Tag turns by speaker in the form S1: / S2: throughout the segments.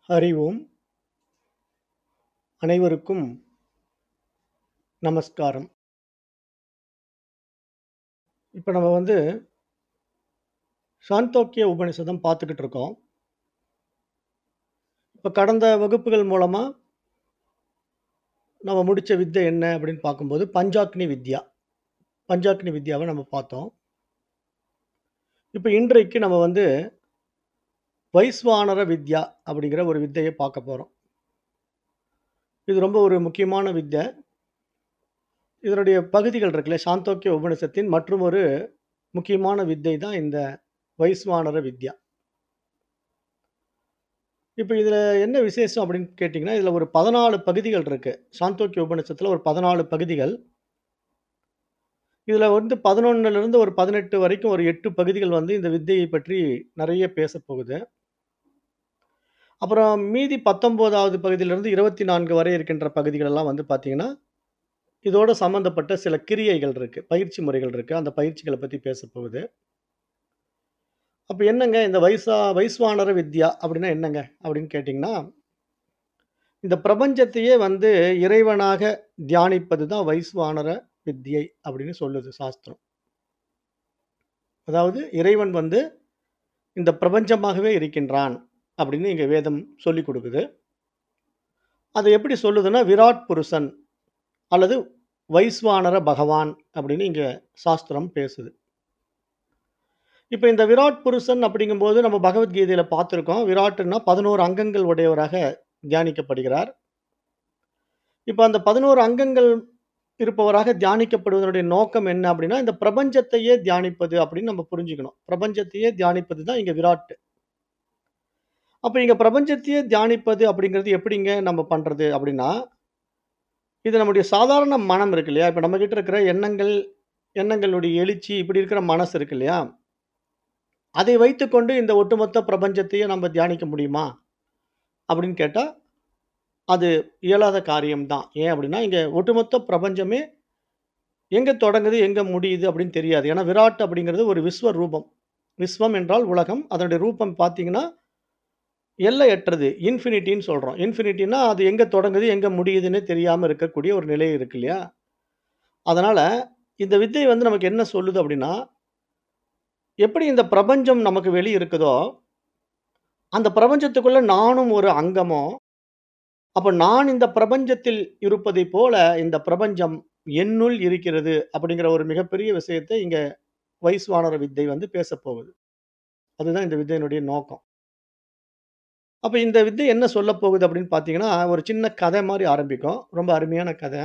S1: ஹரி ஓம். அனைவருக்கும் நமஸ்காரம். இப்ப நம்ம சாந்தோக்கிய உபநிஷதம் பார்த்துக்கிட்டு இருக்கோம். இப்ப கடந்த வகுப்புகள் மூலமா நம்ம முடிச்ச வித்தை என்ன அப்படின்னு பார்க்கும்போது, பஞ்சாக்னி வித்யா. பஞ்சாக்னி வித்யாவ நம்ம பார்த்தோம். இப்ப இன்றைக்கு நம்ம வைஸ்வானர வித்யா அப்படிங்கிற ஒரு வித்தைய பார்க்க போறோம். இது ரொம்ப ஒரு முக்கியமான வித்தை. இதனுடைய பகுதிகள் இருக்குல்ல, சாந்தோக்கிய உபநிஷத்தின் மற்றும் ஒரு முக்கியமான வித்தை தான் இந்த வைஸ்வானர வித்யா. இப்ப இதுல என்ன விசேஷம் அப்படின்னு கேட்டீங்கன்னா, இதுல ஒரு 14 பகுதிகள் இருக்கு. சாந்தோக்கிய உபநிஷத்துல ஒரு 14 பகுதிகள். இதுல 11லிருந்து ஒரு 18 வரைக்கும் ஒரு 8 பகுதிகள் இந்த வித்தையை பற்றி நெறைய பேசப்போகுது. அப்புறம் மீதி 19வது பகுதியிலிருந்து 24 வரை இருக்கின்ற பகுதிகள் எல்லாம் பார்த்தீங்கன்னா, இதோட சம்மந்தப்பட்ட சில கிரியைகள் இருக்கு. பயிற்சி முறைகள் இருக்கு. அந்த பயிற்சிகள பத்தி பேசப்போகுது. அப்ப என்னங்க இந்த வைஸ்வானர வித்யா அப்படின்னா என்னங்க? அப்படின்னு கேட்டீங்கன்னா, இந்த பிரபஞ்சத்தையே இறைவனாக தியானிப்பது தான் வைஸ்வானர வித்யை அப்படின்னு சொல்லுது சாஸ்திரம். அதாவது இறைவன் இந்த பிரபஞ்சமாகவே இருக்கின்றான் அப்படின்னு இங்க வேதம் சொல்லிக் குடுக்குது. அது எப்படி சொல்லுதுன்னா, விராட் புருஷன் அல்லது வைஸ்வானர பகவான் அப்படின்னு இங்க சாஸ்திரம் பேசுது. இப்ப இந்த விராட் புருஷன் அப்படிங்கும்போது நம்ம பகவத்கீதையில பார்த்திருக்கோம். விராட்ன்னா 11 அங்கங்கள் உடையவராக தியானிக்கப்படுகிறார். இப்ப அந்த 11 அங்கங்கள் இருப்பவராக தியானிக்கப்படுவதனுடைய நோக்கம் என்ன அப்படின்னா, இந்த பிரபஞ்சத்தையே தியானிப்பது அப்படின்னு நம்ம புரிஞ்சுக்கணும். பிரபஞ்சத்தையே தியானிப்பது தான் இங்க விராட். அப்ப இங்க பிரபஞ்சத்தையே தியானிப்பது அப்படிங்கிறது எப்படிங்க நம்ம பண்றது அப்படின்னா, இது நம்முடைய சாதாரண மனம் இருக்கு இல்லையா? இப்ப நம்மகிட்ட இருக்கிற எண்ணங்கள், எண்ணங்களுடைய எழுச்சி இப்படி இருக்கிற மனசு இருக்கு இல்லையா? அதை வைத்துக்கொண்டு இந்த ஒட்டுமொத்த பிரபஞ்சத்தையே நம்ம தியானிக்க முடியுமா? அப்படின்னு கேட்டா, அது இயலாத காரியம் தான். ஏன் அப்படின்னா, இங்க ஒட்டுமொத்த பிரபஞ்சமே எங்க தொடங்குது, எங்க முடியுது அப்படின்னு தெரியாது. ஏன்னா விராட் அப்படிங்கிறது ஒரு விஸ்வ ரூபம். விஸ்வம் என்றால் உலகம். அதனுடைய ரூபம் பார்த்தீங்கன்னா, எல்லையற்றது. இன்ஃபினிட்டின்னு சொல்றோம். இன்ஃபினிட்டின்னா அது எங்க தொடங்குது, எங்க முடியுதுன்னே தெரியாம இருக்கக்கூடிய ஒரு நிலை இருக்கு இல்லையா? அதனால இந்த வித்தை நமக்கு என்ன சொல்லுது அப்படின்னா, எப்படி இந்த பிரபஞ்சம் நமக்கு வெளிய இருக்குதோ, அந்த பிரபஞ்சத்துக்குள்ள நானும் ஒரு அங்கமோ, அப்ப நான் இந்த பிரபஞ்சத்தில் இருப்பதைப் போல இந்த பிரபஞ்சம் என்னுள் இருக்கிறது அப்படிங்கிற ஒரு மிகப்பெரிய விஷயத்தை இங்க வைஸ்வானர வித்தை பேசப்போகுது. அதுதான் இந்த வித்தையினுடைய நோக்கம். அப்ப இந்த வித்தை என்ன சொல்லப் போகுது அப்படின்னு பார்த்தீங்கன்னா, ஒரு சின்ன கதை மாரி ஆரம்பிக்கும். ரொம்ப அருமையான கதை.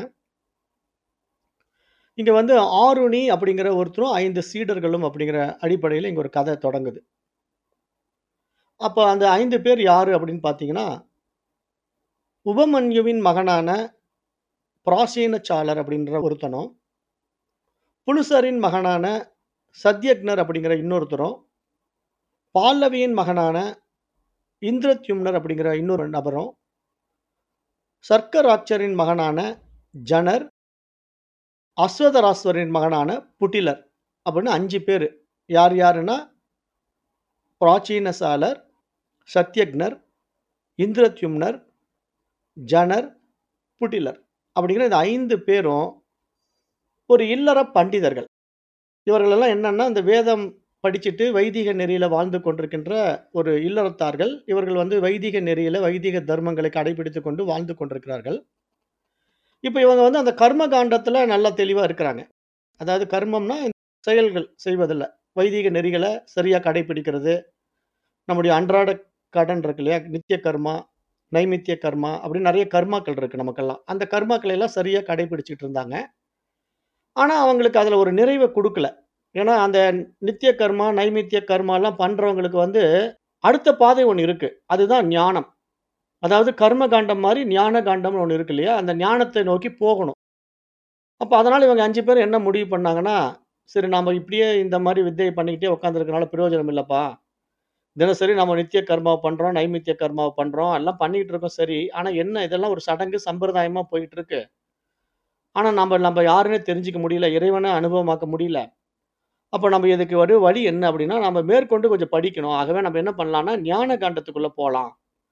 S1: இங்க ஆருணி அப்படிங்கிற ஒருத்தரும் 5 சீடர்களும் அப்படிங்கிற அடிப்படையில இங்க ஒரு கதை தொடங்குது. அப்ப அந்த 5 பேர் யாரு அப்படின்னு பார்த்தீங்கன்னா, உபமன்யுவின் மகனான பிராசேனசாலர் அப்படின்ற ஒருத்தனும், புலுசரின் மகனான சத்யக்னர் அப்படிங்கிற இன்னொருத்தரும், பால்லவியின் மகனான இந்திரத்யும்னர் அப்படிங்கிற இன்னொரு நபரும், சர்க்கராட்சரின் மகனான ஜனர், அஸ்வதராஸ்வரின் மகனான புட்டிலர் அப்படின்னு 5 பேரு. யார் யாருன்னா, பிராச்சீனசாலர், சத்யக்னர், இந்திரத்யும்னர், ஜனர், புட்டிலர் அப்படிங்கிற இந்த 5 பேரும் ஒரு இல்லற பண்டிதர்கள். இவர்களெல்லாம் என்னன்னா, இந்த வேதம் படிச்சுட்டு வைதீக நெறியில வாழ்ந்து கொண்டிருக்கின்ற ஒரு இல்லறத்தார்கள். இவர்கள் வைதீக நெறியில வைதீக தர்மங்களை கடைபிடித்துக் கொண்டு வாழ்ந்து கொண்டிருக்கிறார்கள். இப்ப இவங்க அந்த கர்ம காண்டத்துல நல்லா தெளிவா இருக்கிறாங்க. அதாவது கர்மம்னா செயல்கள் செய்வதில்ல. வைதீக நெறிகள சரியா கடைபிடிக்கிறது. நம்முடைய அன்றாட கடன் இருக்கு இல்லையா? நித்திய கர்மா, நைமித்திய கர்மா அப்படின்னு நெறைய கர்மாக்கள் இருக்கு நமக்கெல்லாம். அந்த கர்மாக்களை எல்லாம் சரியா கடைபிடிச்சுட்டு இருந்தாங்க. ஆனா, அவங்களுக்கு அதுல ஒரு நிறைவ குடுக்கல. ஏன்னா, அந்த நித்திய கர்மா, நைமித்திய கர்மாலாம் பண்றவங்களுக்கு அடுத்த பாதை ஒண்ணு இருக்கு. அதுதான் ஞானம். அதாவது கர்ம காண்டம் மாரி ஞான காண்டம்னு ஒண்ணு இருக்கு இல்லையா? அந்த ஞானத்தை நோக்கி போகணும். அப்ப அதனால இவங்க 5 பேரும் என்ன முடிவு பண்ணாங்கன்னா, சரி நாம இப்படியே இந்த மாரி வித்தை பண்ணிக்கிட்டே உட்கார்ந்துருக்கனால பிரயோஜனம் இல்லப்பா. தினசரி நம்ம நித்திய கர்மாவ பண்றோம், நைமித்திய கர்மாவ பண்றோம். எல்லாம் பண்ணிக்கிட்டு இருக்கோம் சரி. ஆனா என்ன இதெல்லாம் ஒரு சடங்கு, சம்பிரதாயமா போயிட்டு இருக்கு. ஆனா நம்ப நம்ப யாருன்னே தெரிஞ்சுக்க முடியல. இறைவன அனுபவமாக்க முடியல. அப்ப நம்ம இதுக்கு வழி என்ன அப்படின்னா, நம்ம மேற்கொண்டு கொஞ்சம் படிக்கணும். ஆகவே நம்ம என்ன பண்ணலாம்னா, ஞான காண்டத்துக்குள்ள போலாம்.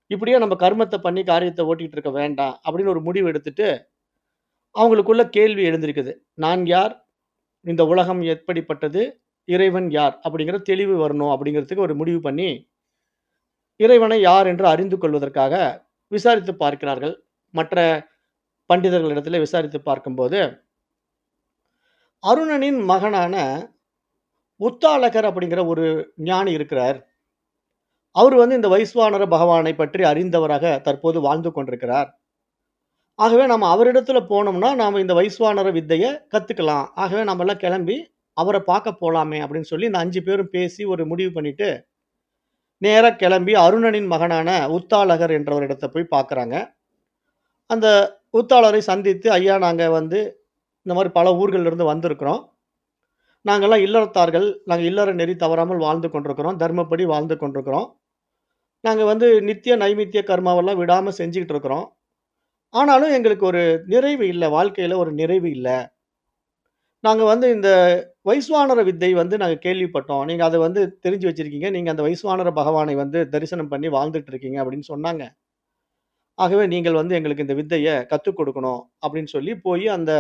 S1: இப்படியே நம்ம கர்மத்த பண்ணி காரியத்த ஓட்டிட்டு இருக்க வேண்டாம் அப்படின்னு ஒரு முடிவு எடுத்துட்டு, அவங்களுக்குள்ள கேள்வி எழுந்திருக்குது. நான் யார்? இந்த உலகம் எப்படிப்பட்டது? இறைவன் யார்? அப்படிங்கிற தெளிவு வரணும் அப்படிங்கிறதுக்கு ஒரு முடிவு பண்ணி, இறைவனை யார் என்று அறிந்து கொள்வதற்காக விசாரித்து பார்க்கிறார்கள். மற்ற பண்டிதர்களிடத்திலே விசாரித்து பார்க்கும்போது, அருணனின் மகனான உத்தாலகர் அப்படிங்கிற ஒரு ஞானி இருக்கிறார். அவரு வந்து இந்த வைஸ்வானர பகவானை பற்றி அறிந்தவராக தற்போது வாழ்ந்து கொண்டிருக்கிறார். ஆகவே நம்ம அவரிடத்துல போனோம்னா, நாம இந்த வைஸ்வானர வித்தைய கத்துக்கலாம். ஆகவே நம்மலாம் கிளம்பி அவர பார்க்க போலாமே அப்படின்னு சொல்லி இந்த 5 பேரும் பேசி ஒரு முடிவு பண்ணிட்டு, நேரா கிளம்பி அருணனின் மகனான உத்தாலகர் என்றவரிடத்த போய் பார்க்குறாங்க. அந்த உத்தாலரை சந்தித்து, "ஐயா நாங்க வந்து இந்த மாரி பல ஊர்கள்ல இருந்து வந்திருக்கிறோம். நாங்கலாம் இல்லறத்தார்கள். நாங்க இல்லற நெறி தவறாமல் வாழ்ந்து கொண்டிருக்கிறோம். தர்மப்படி வாழ்ந்து கொண்டிருக்கிறோம். நாங்க வந்து நித்திய, நைமித்திய கர்மாவெல்லாம் விடாம செஞ்சுகிட்டு இருக்கிறோம். ஆனாலும் எங்களுக்கு ஒரு நிறைவு இல்ல. வாழ்க்கையில ஒரு நிறைவு இல்ல. நாங்க வந்து இந்த வைஸ்வானர வித்தை வந்து நாங்க கேள்விப்பட்டோம். நீங்க அத வந்து தெரிஞ்சு வச்சிருக்கீங்க. நீங்க அந்த வைஸ்வானர பகவானை வந்து தரிசனம் பண்ணி வாழ்ந்துட்டு இருக்கீங்க" அப்படின்னு சொன்னாங்க. "ஆகவே நீங்கள் வந்து எங்களுக்கு இந்த வித்தைய கத்துக் கொடுக்கணும்" அப்படின்னு சொல்லி போயி அந்த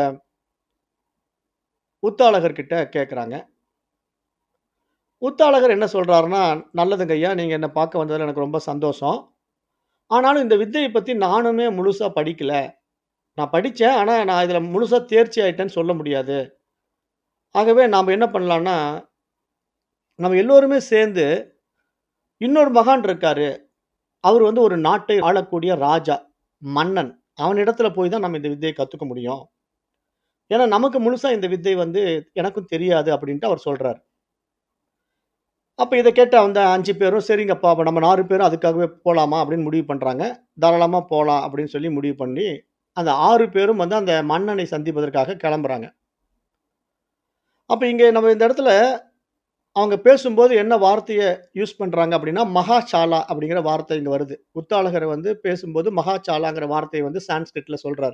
S1: உத்தாலகர் கிட்ட கேட்கறாங்க. உத்தாலகர் என்ன சொல்றாருன்னா, "நல்லதுங்க ஐயா. நீங்க என்ன பார்க்க வந்ததுல எனக்கு ரொம்ப சந்தோஷம். ஆனாலும் இந்த வித்தைய பத்தி நானுமே முழுசா படிக்கல. நான் படிச்சேன். ஆனா நான் இதுல முழுசா தேர்ச்சி ஆயிட்டேன்னு சொல்ல முடியாது. ஆகவே நாம என்ன பண்ணலாம்னா, நம்ம எல்லோருமே சேர்ந்து இன்னொரு மகான் இருக்காரு. அவரு வந்து ஒரு நாட்டை ஆளக்கூடிய ராஜா, மன்னன். அவனிடத்துல போய் தான் நம்ம இந்த வித்தைய கத்துக்க முடியும். ஏன்னா நமக்கு முழுசா இந்த வித்தை வந்து எனக்கும் தெரியாது" அப்படின்ட்டு அவர் சொல்றாரு. அப்ப இத கேட்ட அந்த 5 பேரும், "சரிங்கப்பா, அப்ப நம்ம 4 பேரும் அதுக்காகவே போலாமா?" அப்படின்னு முடிவு பண்றாங்க. தாராளமா போலாம் அப்படின்னு சொல்லி முடிவு பண்ணி, அந்த 6 பேரும் வந்து அந்த மன்னனை சந்திப்பதற்காக கெளம்புறாங்க. அப்ப இங்க நம்ம இந்த இடத்துல அவங்க பேசும்போது என்ன வார்த்தைய யூஸ் பண்றாங்க அப்படின்னா, மகாசாலா அப்படிங்கிற வார்த்தை இங்க வருது. உத்தாலகர் வந்து பேசும்போது மகாசாலாங்கிற வார்த்தைய வந்து சான்ஸ்கிரிட்ல சொல்றாரு.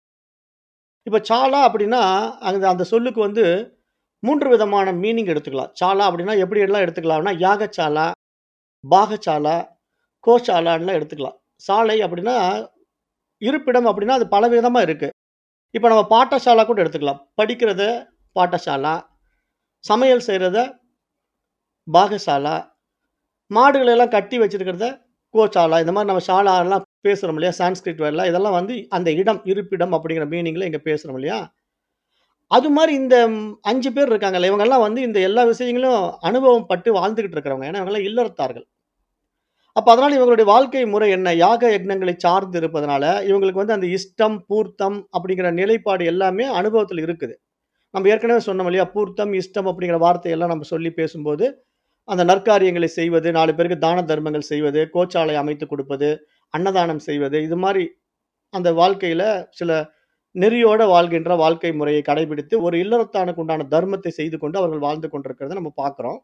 S1: இப்ப சாலா அப்படின்னா, அந்த அந்த சொல்லுக்கு வந்து 3 விதமான மீனிங் எடுத்துக்கலாம். சாலா அப்படின்னா எப்படி எல்லாம் எடுத்துக்கலாம்னா, யாகசாலா, பாகசாலா, கோசாலான்லாம் எடுத்துக்கலாம். சாலை அப்படின்னா, இருப்பிடம் அப்படின்னா அது பலவிதமா இருக்கு. இப்ப நம்ம பாட்டசாலா கூட எடுத்துக்கலாம். படிக்கிறத பாட்டசாலா, சமையல் செய்றத பாகசாலா, மாடுகள எல்லாம் கட்டி வச்சிருக்கிறத கோசாலா. இந்த மாரி நம்ம ஷாலாலாம் பேசுறோம் இல்லையா? சான்ஸ்கிரிட் வேர்ட்ல இதெல்லாம் வந்து அந்த இடம், இருப்பிடம் அப்படிங்கிற மீனிங்ல இங்க பேசுறோம் இல்லையா? அது மாரி இந்த 5 பேர் இருக்காங்கல்ல, இவங்கலாம் வந்து இந்த எல்லா விஷயங்களும் அனுபவம் பட்டு வாழ்ந்துகிட்டு இருக்கிறவங்க. ஏன்னா இவங்கலாம் இல்லறத்தார்கள். அப்ப அதனால இவங்களுடைய வாழ்க்கை முறை என்ன? யாக யக்னங்களை சார்ந்து இருப்பதனால, இவங்களுக்கு வந்து அந்த இஷ்டம், பூர்த்தம் அப்படிங்கிற நிலைப்பாடு எல்லாமே அனுபவத்துல இருக்குது. நம்ம ஏற்கனவே சொன்னோம் இல்லையா? பூர்த்தம், இஷ்டம் அப்படிங்கிற வார்த்தையெல்லாம் நம்ம சொல்லி பேசும்போது, அந்த நற்காரியங்களை செய்வது, 4 பேருக்கு தான தர்மங்கள் செய்வது, கோச்சாலை அமைத்துக் கொடுப்பது, அன்னதானம் செய்வது, இது மாரி அந்த வாழ்க்கையில சில நெறியோட வாழ்கின்ற வாழ்க்கை முறையை கடைபிடித்து, ஒரு இல்லறத்தானுக்கு உண்டான தர்மத்தை செய்து கொண்டு அவர்கள் வாழ்ந்து கொண்டிருக்கிறத நம்ம பார்க்கிறோம்.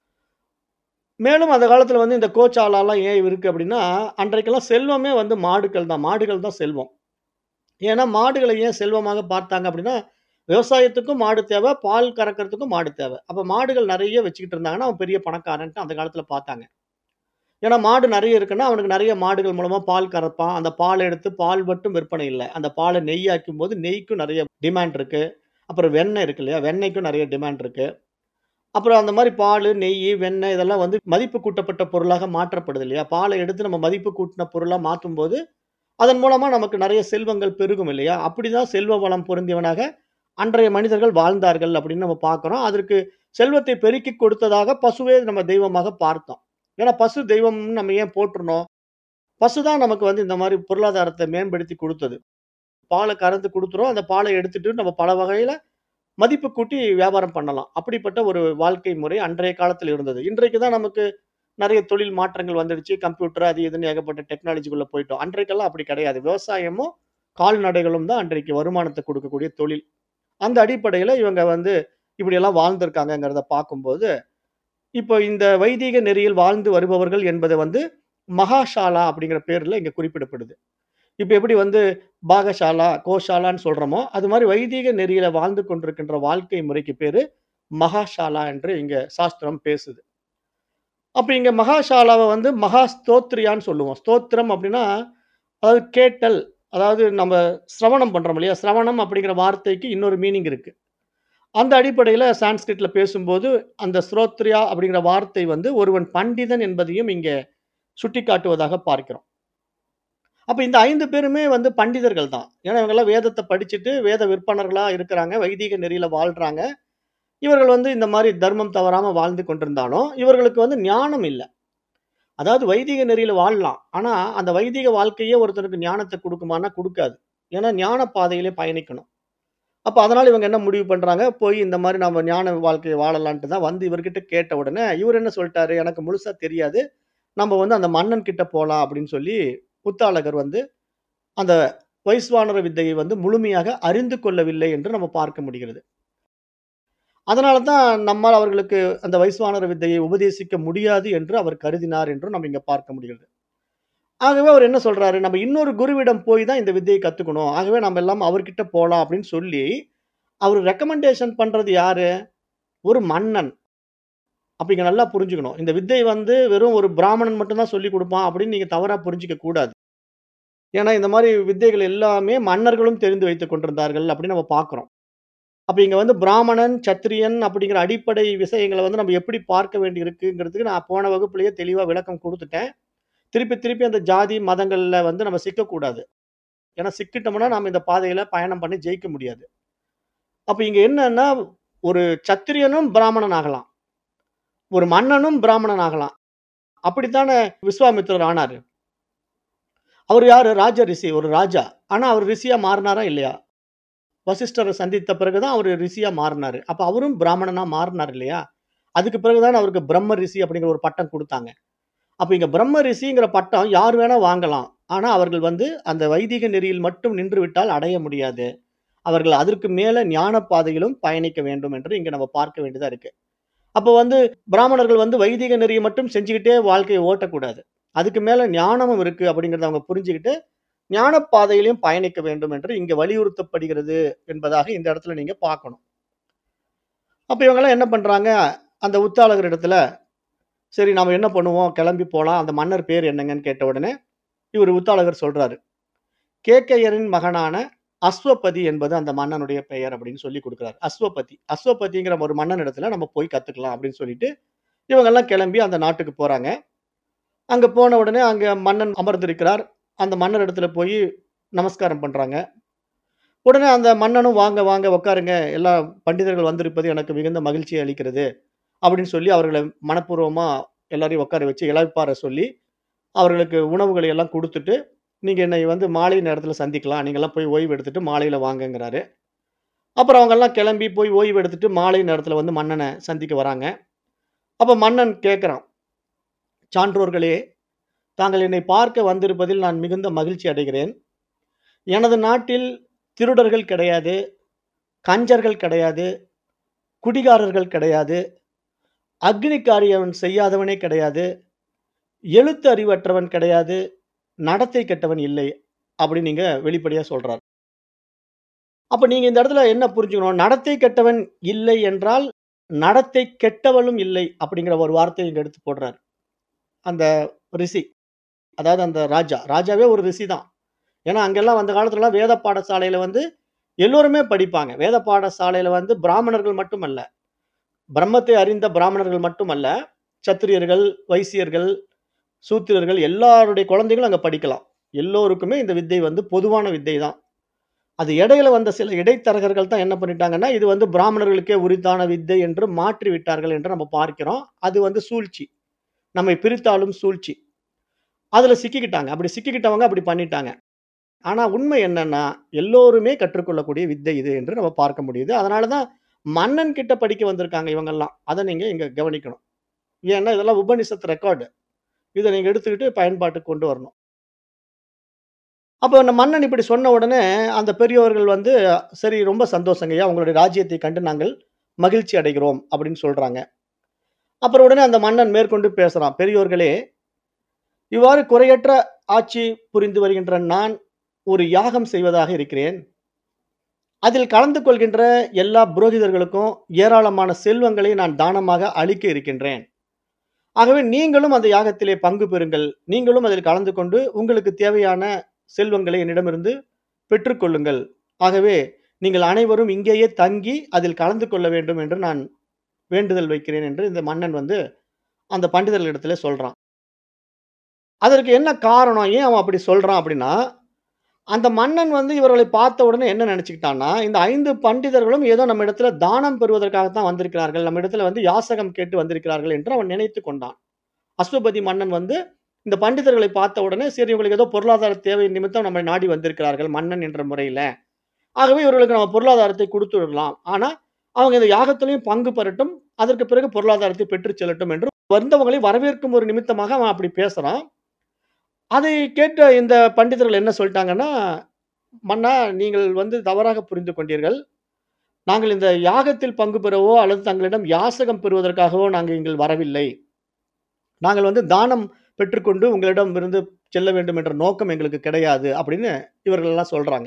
S1: மேலும் அந்த காலத்துல வந்து இந்த கோச்சாலாலாம் ஏன் இருக்கு அப்படின்னா, அன்றைக்கெல்லாம் செல்வமே வந்து மாடுகள் தான். மாடுகள் தான் செல்வம். ஏன்னா மாடுகள ஏன் செல்வமாக பார்த்தாங்க அப்படின்னா, விவசாயத்துக்கும் மாடு தேவை, பால் கறக்கிறதுக்கும் மாடு தேவை. அப்ப மாடுகள் நெறைய வச்சுக்கிட்டு இருந்தாங்கன்னா, அவன் பெரிய பணக்காரன்ட்டு அந்த காலத்துல பார்த்தாங்க. ஏன்னா மாடு நெறைய இருக்குன்னா, அவனுக்கு நெறைய மாடுகள் மூலமா பால் கறப்பான். அந்த பால் எடுத்து பால் மட்டும் விற்பனை இல்ல. அந்த பால நெய்யாக்கும்போது நெய்க்கும் நெறைய டிமாண்ட் இருக்கு. அப்புறம் வெண்ணெய் இருக்கு இல்லையா? வெண்ணெய்க்கும் நெறைய டிமாண்ட் இருக்கு. அப்புறம் அந்த மாரி பாலு, நெய்யி, வெண்ணெய் இதெல்லாம் வந்து மதிப்பு கூட்டப்பட்ட பொருளாக மாற்றப்படுது இல்லையா? பால எடுத்து நம்ம மதிப்பு கூட்டுன பொருளா மாத்தும்போது, அதன் மூலமா நமக்கு நெறைய செல்வங்கள் பெருகும் இல்லையா? அப்படிதான் செல்வ வளம் பொருந்தியவனாக அன்றைய மனிதர்கள் வாழ்ந்தார்கள் அப்படின்னு நம்ம பார்க்கிறோம். அதற்கு செல்வத்தை பெருக்கிக் கொடுத்ததாக பசுவே நம்ம தெய்வமாக பார்த்தோம். ஏன்னா பசு தெய்வம்னு நம்ம ஏன் போற்றுனோம்? பசு தான் நமக்கு வந்து இந்த மாரி பொருளாதாரத்த மேம்படுத்தி குடுத்தது. பால கறந்து குடுத்துரும். அந்த பால எடுத்துட்டு நம்ம பல வகையில மதிப்பு கூட்டி வியாபாரம் பண்ணலாம். அப்படிப்பட்ட ஒரு வாழ்க்கை முறை அன்றைய காலத்துல இருந்தது. இன்றைக்கு தான் நமக்கு நெறைய தொழில் மாற்றங்கள் வந்துடுச்சு. கம்ப்யூட்டர் அது இதுன்னு ஏகப்பட்ட டெக்னாலஜிக்குள்ள போயிட்டோம். அன்றைக்கெல்லாம் அப்படி கிடையாது. விவசாயமும், கால்நடைகளும் தான் அன்றைக்கு வருமானத்த குடுக்கக்கூடிய தொழில். அந்த அடிப்படையில இவங்க வந்து இப்படியெல்லாம் வாழ்ந்திருக்காங்கங்கிறத பார்க்கும்போது, இப்போ இந்த வைதீக நெறியில் வாழ்ந்து வருபவர்கள் என்பது வந்து மகாஷாலா அப்படிங்கிற பேர்ல இங்க குறிப்பிடப்படுது. இப்ப எப்படி வந்து பாகசாலா, கோஷாலான்னு சொல்றோமோ, அது மாரி வைதீக நெறியில வாழ்ந்து கொண்டிருக்கின்ற வாழ்க்கை முறைக்கு பேரு மகாஷாலா என்று இங்க சாஸ்திரம் பேசுது. அப்ப இங்க மகாசாலாவ வந்து மகா ஸ்தோத்ரியான்னு சொல்லுவோம். ஸ்தோத்திரம் அப்படின்னா, அதாவது கேட்டல். அதாவது நம்ம சிரவணம் பண்றோம் இல்லையா? சிரவணம் அப்படிங்கிற வார்த்தைக்கு இன்னொரு மீனிங் இருக்கு. அந்த அடிப்படையில சான்ஸ்கிரிட்ல பேசும்போது, அந்த ஸ்ரோத்ரியா அப்படிங்கிற வார்த்தை வந்து ஒருவன் பண்டிதன் என்பதையும் இங்க சுட்டிக்காட்டுவதாக பார்க்கிறோம். அப்ப இந்த 5 பேருமே வந்து பண்டிதர்கள் தான். ஏன்னா இவங்கலாம் வேதத்த படிச்சுட்டு, வேத விற்பனர்களா இருக்கிறாங்க. வைதீக நெறியில வாழ்றாங்க. இவர்கள் வந்து இந்த மாரி தர்மம் தவறாம வாழ்ந்து கொண்டிருந்தாலும், இவர்களுக்கு வந்து ஞானம் இல்ல. அதாவது வைதீக நெறியில வாழலாம். ஆனா, அந்த வைதீக வாழ்க்கையே ஒருத்தனுக்கு ஞானத்த குடுக்குமான்னா குடுக்காது. ஏன்னா ஞான பாதையிலே பயணிக்கணும். அப்ப அதனால இவங்க என்ன முடிவு பண்றாங்க, போய் இந்த மாரி நம்ம ஞான வாழ்க்கைய வாழலான்ட்டு தான் வந்து இவர்கிட்ட கேட்ட உடனே, இவரு என்ன சொல்ட்டாரு, "எனக்கு முழுசா தெரியாது. நம்ம வந்து அந்த மன்னன் கிட்ட போலாம்" அப்படின்னு சொல்லி புத்தாளகர் வந்து அந்த வைஸ்வானர வித்தையை வந்து முழுமையாக அறிந்து கொள்ளவில்லை என்று நம்ம பார்க்க முடிகிறது. அதனால தான் நம்மால் அவர்களுக்கு அந்த வைஸ்வானர வித்தையை உபதேசிக்க முடியாது என்று அவர் கருதினார் என்றும் நம்ம இங்க பார்க்க முடிகிறது. ஆகவே அவர் என்ன சொல்றாரு, நம்ம இன்னொரு குருவிடம் போய் தான் இந்த வித்தையை கத்துக்கணும். ஆகவே நம்ம எல்லாம் அவர்கிட்ட போலாம் அப்படின்னு சொல்லி, அவரு ரெக்கமெண்டேஷன் பண்றது யாரு? ஒரு மன்னன். அப்ப இங்க நல்லா புரிஞ்சுக்கணும். இந்த வித்தை வந்து வெறும் ஒரு பிராமணன் மட்டும் தான் சொல்லிக் குடுப்பான் அப்படின்னு நீங்க தவறா புரிஞ்சுக்க கூடாது. ஏன்னா இந்த மாரி வித்தைகள் எல்லாமே மன்னர்களும் தெரிந்து வைத்துக் கொண்டிருந்தார்கள் அப்படின்னு நம்ம பார்க்கிறோம். அப்ப இங்க வந்து பிராமணன், சத்திரியன் அப்படிங்கிற அடிப்படை விஷயங்கள வந்து நம்ம எப்படி பார்க்க வேண்டி இருக்குங்கிறதுக்கு நான் போன வகுப்பிலேயே தெளிவா விளக்கம் குடுத்துட்டேன். திருப்பி திருப்பி அந்த ஜாதி, மதங்கள்ல வந்து நம்ம சிக்கக்கூடாது. ஏன்னா சிக்கிட்டோம்னா நாம இந்த பாதையில பயணம் பண்ணி ஜெயிக்க முடியாது. அப்ப இங்க என்னன்னா, ஒரு சத்திரியனும் பிராமணன் ஆகலாம். ஒரு மன்னனும் பிராமணன் ஆகலாம். அப்படித்தானே விஸ்வாமித்திரர் ஆனாரு. அவரு யாரு? ராஜ ரிஷி, ஒரு ராஜா. ஆனா அவர் ரிஷியா மாறுனாரா? இல்லையா? வசிஷ்டர சந்தித்த பிறகு தான் அவரு ரிஷியா மாறுனாரு. அப்ப அவரும் பிராமணனா மாறுனாரு இல்லையா? அதுக்கு பிறகு தான அவருக்கு பிரம்ம ரிஷி அப்படிங்கிற ஒரு பட்டம் குடுத்தாங்க. அப்ப இங்க பிரம்ம ரிஷிங்கிற பட்டம் யார் வேணா வாங்கலாம். ஆனா அவர்கள் வந்து அந்த வைதிக நெறியில் மட்டும் நின்று விட்டால் அடைய முடியாது. அவர்கள் அதற்கு மேல ஞான பாதையிலும் பயணிக்க வேண்டும் என்று இங்க நம்ம பார்க்க வேண்டியதா இருக்கு. அப்ப வந்து பிராமணர்கள் வந்து வைதிக நெறிய மட்டும் செஞ்சுக்கிட்டே வாழ்க்கைய ஓட்டக்கூடாது. அதுக்கு மேல ஞானமும் இருக்கு அப்படிங்கிறத அவங்க புரிஞ்சுகிட்டு, ஞான பாதையிலும் பயணிக்க வேண்டும் என்று இங்க வலியுறுத்தப்படுகிறது என்பதாக இந்த இடத்துல நீங்க பார்க்கணும். அப்ப இவங்கலாம் என்ன பண்றாங்க, அந்த உத்தாளகர் இடத்துல, சரி நாம என்ன பண்ணுவோம், கிளம்பி போலாம். அந்த மன்னர் பேர் என்னங்கன்னு கேட்ட உடனே, இவரு உத்தாளகர் சொல்றாரு. கேகயரின் மகனான அஸ்வபதி என்பது அந்த மன்னனுடைய பெயர் அப்படின்னு சொல்லிக் குடுக்குறாரு. அஸ்வபதி. அஸ்வபதிங்கிற ஒரு மன்னன் இடத்துல நம்ம போய் கத்துக்கலாம் அப்படின்னு சொல்லிட்டு, இவங்கலாம் கிளம்பி அந்த நாட்டுக்கு போறாங்க. அங்க போன உடனே அங்க மன்னன் அமர்ந்திருக்கிறார். அந்த மன்னர் இடத்துல போயி நமஸ்காரம் பண்றாங்க. உடனே அந்த மன்னனும் "வாங்க, வாங்க உட்காருங்க. எல்லா பண்டிதர்கள் வந்திருப்பது எனக்கு மிகுந்த மகிழ்ச்சியை அளிக்கிறது." அப்படின்னு சொல்லி அவர்கள மனப்பூர்வமா எல்லாரையும் உட்கார வச்சு இளைப்பாற சொல்லி, அவர்களுக்கு உணவுகளை எல்லாம் குடுத்துட்டு, "நீங்க என்னை வந்து மாலை நேரத்தில சந்திக்கலாம். நீங்கலாம் போய் ஓய்வு எடுத்துட்டு மாலையில வாங்கங்கிறாரு." அப்புறம் அவங்கலாம் கிளம்பி போய் ஓய்வு எடுத்துட்டு மாலை நேரத்தில வந்து மன்னன சந்திக்க வராங்க. அப்ப மன்னன் கேட்கிறான், "சான்றோர்களே, தாங்கள் என்னை பார்க்க வந்திருப்பதில் நான் மிகுந்த மகிழ்ச்சி அடைகிறேன். எனது நாட்டில் திருடர்கள் கிடையாது, கஞ்சர்கள் கிடையாது, குடிகாரர்கள் கிடையாது, அக்னி காரியம் செய்யாதவனே கிடையாது, எழுத்து அறிவற்றவன் கிடையாது, நடத்தை கெட்டவன் இல்லை." அப்படின்னு நீங்க வெளிப்படையா சொல்றார். அப்ப நீங்க இந்த இடத்துல என்ன புரிஞ்சுக்கணும்? நடத்தை கெட்டவன் இல்லை என்றால், நடத்தை கெட்டவளும் இல்லை அப்படிங்கிற ஒரு வார்த்தைய இங்க எடுத்து போடுறார். அந்த ரிஷி. அதாவது அந்த ராஜா. ராஜாவே ஒரு ரிஷி தான். ஏன்னா, அங்கெல்லாம் அந்த காலத்துலலாம் வேத பாடசாலையில வந்து எல்லோருமே படிப்பாங்க. வேத பாடசாலையில வந்து பிராமணர்கள் மட்டுமல்ல. பிரம்மத்தை அறிந்த பிராமணர்கள் மட்டுமல்ல. சத்திரியர்கள், வைசியர்கள், சூத்திரர்கள் எல்லாருடைய குழந்தைகளும் அங்க படிக்கலாம். எல்லோருக்குமே இந்த வித்தை வந்து பொதுவான வித்தை தான். அது இடையில வந்த சில இடைத்தரகர்கள் தான் என்ன பண்ணிட்டாங்கன்னா, இது வந்து பிராமணர்களுக்கே உரித்தான வித்தை என்று மாற்றி விட்டார்கள் என்று நம்ம பார்க்கிறோம். அது வந்து சூழ்ச்சி. நம்மை பிரித்தாளும் சூழ்ச்சி. அதுல சிக்கிக்கிட்டாங்க. அப்படி சிக்கிக்கிட்டவங்க அப்படி பண்ணிட்டாங்க. ஆனா உண்மை என்னன்னா, எல்லோருமே கற்றுக்கொள்ளக்கூடிய வித்தை இது என்று நம்ம பார்க்க முடியுது. அதனால தான் மன்னன் கிட்ட படிக்க வந்திருக்காங்க இவங்கல்லாம். அத நீங்க இங்க கவனிக்கணும். ஏன்னா இதெல்லாம் உபநிஷத் ரெக்கார்டு. இத நீங்க எடுத்துக்கிட்டு பயன்பாட்டுக்கு கொண்டு வரணும். அப்ப அந்த மன்னன் இப்படி சொன்ன உடனே, அந்த பெரியவர்கள் வந்து, "சரி ரொம்ப சந்தோஷங்கய்யா. உங்களுடைய ராஜ்யத்தை கண்டு நாங்கள் மகிழ்ச்சி அடைகிறோம்." அப்படின்னு சொல்றாங்க. அப்புறம் உடனே அந்த மன்னன் மேற்கொண்டு பேசுறான். "பெரியோர்களே, இவ்வாறு குறையற்ற ஆட்சி புரிந்து வருகின்ற நான் ஒரு யாகம் செய்வதாக இருக்கிறேன். அதில் கலந்து கொள்கின்ற எல்லா புரோகிதர்களுக்கும் ஏராளமான செல்வங்களை நான் தானமாக அளிக்க இருக்கின்றேன். ஆகவே நீங்களும் அந்த யாகத்திலே பங்கு பெறுங்கள். நீங்களும் அதில் கலந்து கொண்டு உங்களுக்கு தேவையான செல்வங்களை என்னிடமிருந்து பெற்றுக்கொள்ளுங்கள். ஆகவே நீங்கள் அனைவரும் இங்கேயே தங்கி அதில் கலந்து கொள்ள வேண்டும் என்று நான் வேண்டுதல் வைக்கிறேன் என்று இந்த மன்னன் வந்து அந்த பண்டிதர்களிடத்திலே சொல்றான். அதற்கு என்ன காரணம்? ஏன் அவன் அப்படி சொல்றான் அப்படின்னா, அந்த மன்னன் வந்து இவர்களை பார்த்த உடனே என்ன நினைச்சுக்கிட்டான்னா, இந்த 5 பண்டிதர்களும் ஏதோ நம்ம இடத்துல தானம் பெறுவதற்காக தான் வந்திருக்கிறார்கள். நம்ம இடத்துல வந்து யாசகம் கேட்டு வந்திருக்கிறார்கள் என்று அவன் நினைத்துக் கொண்டான். அஸ்வபதி மன்னன் வந்து இந்த பண்டிதர்களை பார்த்த உடனே, சரி இவங்களுக்கு ஏதோ பொருளாதார தேவை நிமித்தம் நம்மை நாடி வந்திருக்கிறார்கள் மன்னன் என்ற முறையில. ஆகவே இவர்களுக்கு நம்ம பொருளாதாரத்தை குடுத்து விடலாம். ஆனா, அவங்க இந்த யாகத்திலயும் பங்கு பெறட்டும். அதற்கு பிறகு பொருளாதாரத்தை பெற்றுச் செல்லட்டும் என்று வந்தவங்களை வரவேற்கும் ஒரு நிமித்தமாக அவன் அப்படி பேசுறான். அதை கேட்ட இந்த பண்டிதர்கள் என்ன சொல்ட்டாங்கன்னா, "மன்னா, நீங்கள் வந்து தவறாக புரிந்து கொண்டீர்கள். நாங்கள் இந்த யாகத்தில் பங்கு பெறவோ, அல்லது தங்களிடம் யாசகம் பெறுவதற்காகவோ நாங்க இங்கு வரவில்லை. நாங்கள் வந்து தானம் பெற்றுக்கொண்டு உங்களிடம் இருந்து செல்ல வேண்டும் என்ற நோக்கம் எங்களுக்கு கிடையாது." அப்படின்னு இவர்கள் எல்லாம் சொல்றாங்க.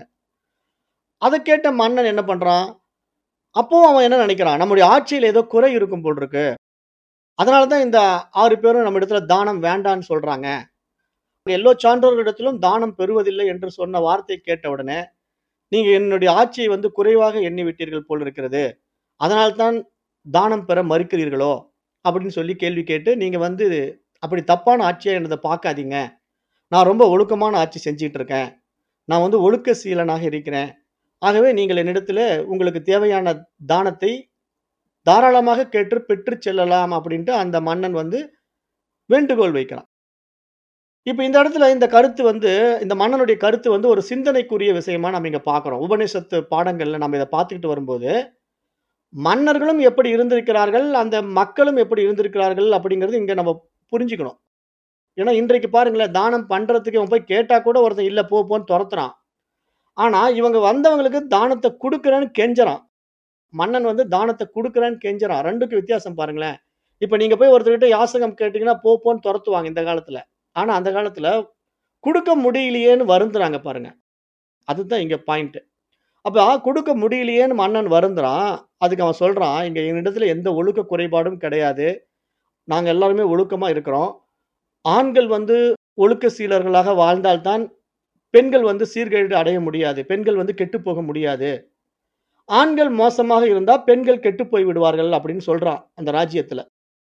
S1: அத கேட்ட மன்னன் என்ன பண்றான், அப்பவும் அவன் என்ன நெனைக்கிறான், நம்முடைய ஆட்சியில ஏதோ குறை இருக்கும் போல் இருக்கு. அதனால தான் இந்த 6 பேரும் நம்ம இடத்துல தானம் வேண்டான்னு சொல்றாங்க. எல்லோ சான்றோர்களிடத்திலும் தானம் பெறுவதில்லை என்று சொன்ன வார்த்தை கேட்ட உடனே, நீங்க என்னுடைய ஆட்சியை வந்து குறைவாக எண்ணி விட்டீர்கள் போல் இருக்கிறது. அதனால் தான் தானம் பெற மறுக்கிறீர்களோ? அப்படின்னு சொல்லி கேள்வி கேட்டு, நீங்க வந்து அப்படி தப்பான ஆட்சியா என்னத பார்க்காதீங்க. நான் ரொம்ப ஒழுக்கமான ஆட்சி செஞ்சுட்டு இருக்கேன். நான் வந்து ஒழுக்க சீலனாக இருக்கிறேன். ஆகவே நீங்கள் என்னிடத்தில உங்களுக்கு தேவையான தானத்தை தாராளமாக கேட்டு பெற்றுச் செல்லலாம் அப்படின்ட்டு அந்த மன்னன் வந்து வேண்டுகோள் வைக்கிறான். இப்ப இந்த இடத்துல இந்த கருத்து வந்து இந்த மன்னனுடைய கருத்து வந்து ஒரு சிந்தனைக்குரிய விஷயமா நம்ம இங்க பார்க்கிறோம். உபநிஷத்து பாடங்கள்ல நம்ம இத பார்த்துக்கிட்டு வரும்போது, மன்னர்களும் எப்படி இருந்திருக்கிறார்கள், அந்த மக்களும் எப்படி இருந்திருக்கிறார்கள் அப்படிங்கிறது இங்க நம்ம புரிஞ்சுக்கணும். ஏன்னா இன்றைக்கு பாருங்களேன், தானம் பண்றதுக்கு இவன் போய் கேட்டா கூட ஒருத்தன் இல்ல போ போன்னு தொரத்துறான். ஆனா இவங்க வந்தவங்களுக்கு தானத்த குடுக்குறேன்னு கெஞ்சறான். மன்னன் வந்து தானத்த குடுக்குறேன்னு கெஞ்சறான். 2க்கும் வித்தியாசம் பாருங்களேன். இப்ப நீங்க போய் ஒருத்தர்கிட்ட யாசகம் கேட்டீங்கன்னா, போ போன்னு தொரத்துவாங்க இந்த காலத்துல. ஆனா அந்த காலத்துல குடுக்க முடியலையேன்னு வருந்துறாங்க பாருங்க. அதுதான் இங்க பாயிண்ட். அப்ப குடுக்க முடியலையேன்னு மன்னன் வருந்துறான். அதுக்கு அவன் சொல்றான், "இங்க என்னிடத்துல எந்த ஒழுக்க குறைபாடும் கிடையாது. நாங்க எல்லாருமே ஒழுக்கமா இருக்கிறோம். ஆண்கள் வந்து ஒழுக்க சீலர்களாக வாழ்ந்தால் தான் பெண்கள் வந்து சீர்கேடு அடைய முடியாது. பெண்கள் வந்து கெட்டுப் போக முடியாது. ஆண்கள் மோசமாக இருந்தா பெண்கள் கெட்டுப் போய் விடுவார்கள்." அப்படின்னு சொல்றான் அந்த ராஜ்யத்துல.